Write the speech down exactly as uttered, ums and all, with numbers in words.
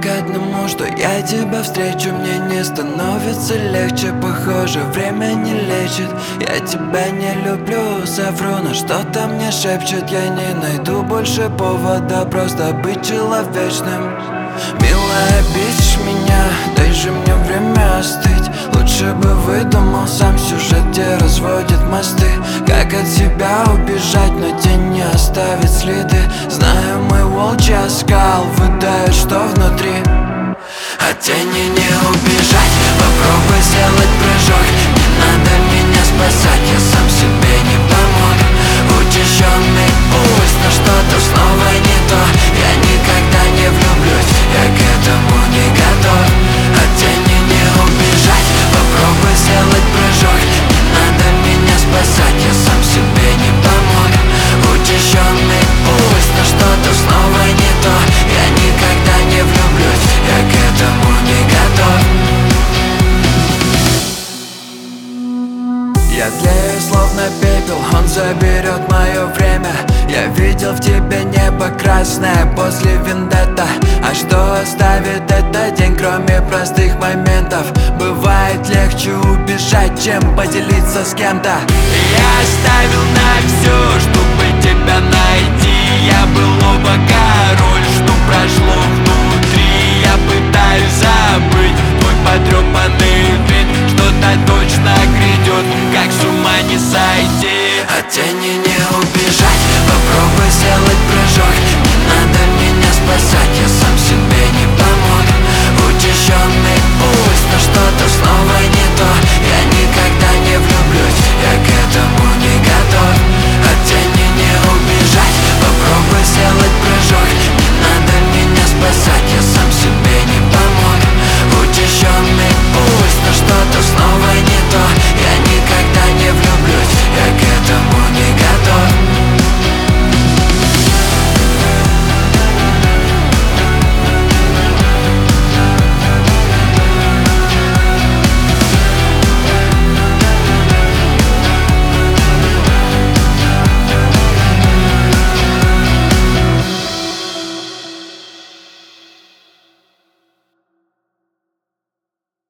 к одному, что я тебя встречу. Мне не становится легче, похоже, время не лечит. Я тебя не люблю, совру, но что-то мне шепчет. Я не найду больше повода просто быть человечным. Милая, бесишь меня, дай же мне время остыть. Лучше бы выдумал сам сюжет, где разводит мосты. Как от себя убежать, но тень не оставит следы. Знаю, мой волчий оскал выдает, что внутри. От тени не убежать, попробуй сделать прыжок. Не надо меня спасать, я сам себе не помог. Учащенный пульс, но что-то снова не то. Я никогда не влюблюсь, я к этому не готов. От тени не убежать, попробуй сделать прыжок. Не надо меня спасать, я сам себе не помог. Учащенный пульс, но что-то снова не то. Я никогда не влюблюсь, я к этому не готов. Я тлею словно пепел, он заберет мое время. Я видел в тебе небо красное после вендетта. А что оставит этот день, кроме простых моментов? Бывает легче убежать, чем поделиться с кем-то. Я оставил на все, чтобы тебя найти. Я был оба король, что прошло